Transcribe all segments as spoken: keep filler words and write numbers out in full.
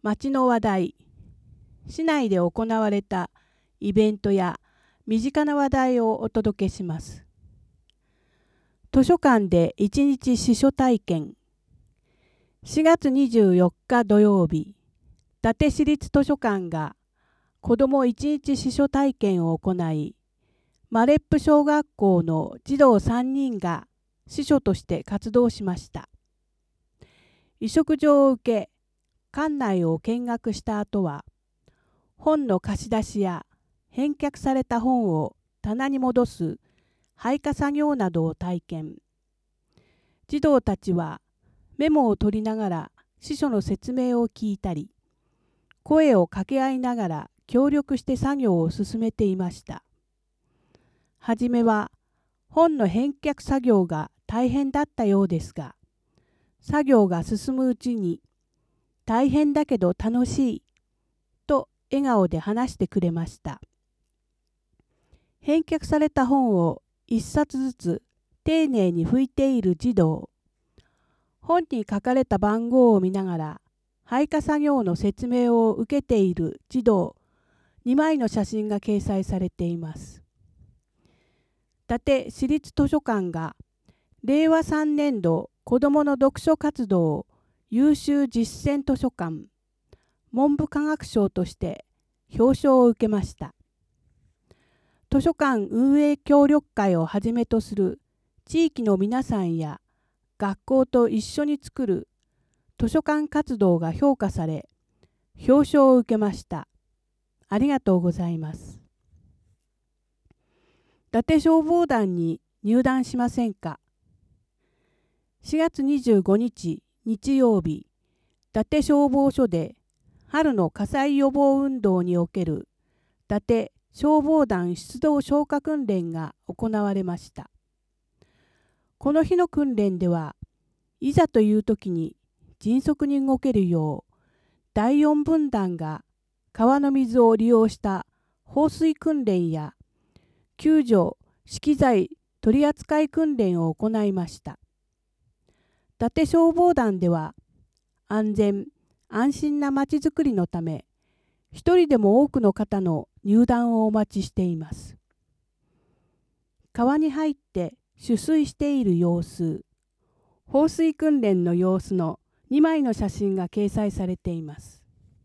町の話題、市内で行われたイベントや身近な話題をお届けします。図書館でいちにち司書体験。しがつにじゅうよっか土曜日、伊達市立図書館が子どもいちにち司書体験を行い、マレップ小学校の児童さんにんが司書として活動しました。委嘱状を受け、館内を見学した後は、本の貸し出しや返却された本を棚に戻す配下作業などを体験。児童たちはメモを取りながら司書の説明を聞いたり、声を掛け合いながら協力して作業を進めていました。はじめは本の返却作業が大変だったようですが、作業が進むうちに大変だけど楽しいと笑顔で話してくれました。返却された本を一冊ずつ丁寧に拭いている児童、本に書かれた番号を見ながら配下作業の説明を受けている児童にまいの写真が掲載されています。伊達市立図書館がれいわさんねんど子どもの読書活動優秀実践図書館文部科学省として表彰を受けました。図書館運営協力会をはじめとする地域の皆さんや学校と一緒に作る図書館活動が評価され、表彰を受けました。ありがとうございます。伊達消防団に入団しませんか。しがつにじゅうごにち日曜日、伊達消防署で春の火災予防運動における伊達消防団出動消火訓練が行われました。この日の訓練では、いざという時に迅速に動けるよう、だいよんぶん団が川の水を利用した放水訓練や救助資機材取扱訓練を行いました。伊達消防団では、安全・安心なまちづくりのため、一人でも多くの方の入団をお待ちしています。川に入って取水している様子、放水訓練の様子のにまいの写真が掲載されています。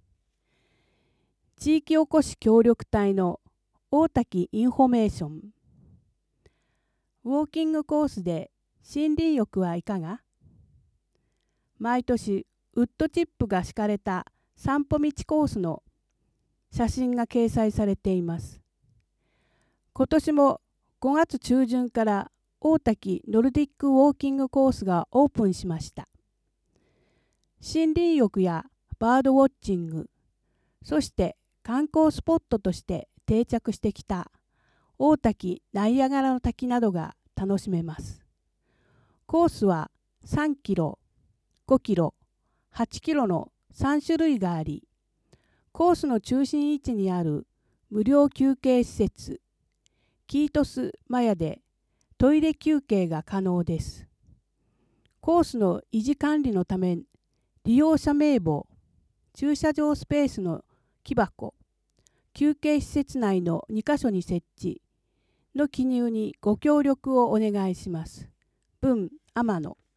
地域おこし協力隊の大滝インフォメーション。ウォーキングコースで森林浴はいかが？毎年ウッドチップが敷かれた散歩道コースの写真が掲載されています。今年もごがつちゅうじゅんから大滝ノルディックウォーキングコースがオープンしました。森林浴やバードウォッチング、そして観光スポットとして定着してきた大滝ナイアガラの滝などが楽しめます。コースはさんキロ、ごキロ、はちキロのさんしゅるいがあり、コースの中心位置にある無料休憩施設、キートスマヤでトイレ休憩が可能です。コースの維持管理のため、利用者名簿、駐車場スペースの木箱、休憩施設内のにかしょに設置の記入にご協力をお願いします。文天野